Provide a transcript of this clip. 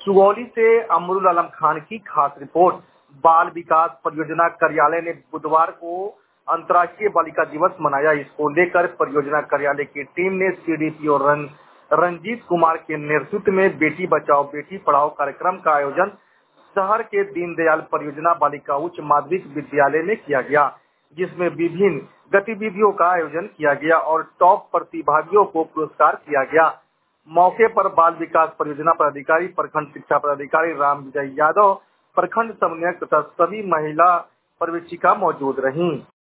सुगौली से अमरुल आलम खान की खास रिपोर्ट। बाल विकास परियोजना कार्यालय ने बुधवार को अंतर्राष्ट्रीय बालिका दिवस मनाया। इसको लेकर परियोजना कार्यालय की टीम ने सीडीपीओ रंजीत कुमार के नेतृत्व में बेटी बचाओ बेटी पढ़ाओ कार्यक्रम का आयोजन शहर के दीनदयाल परियोजना बालिका उच्च माध्यमिक विद्यालय में किया गया, जिसमें विभिन्न गतिविधियों का आयोजन किया गया और टॉप प्रतिभागियों को पुरस्कार किया गया। मौके पर बाल विकास परियोजना पदाधिकारी, प्रखंड शिक्षा पदाधिकारी राम विजय यादव, प्रखंड समन्वयक तथा सभी महिला पर्यवेक्षिका मौजूद रहीं।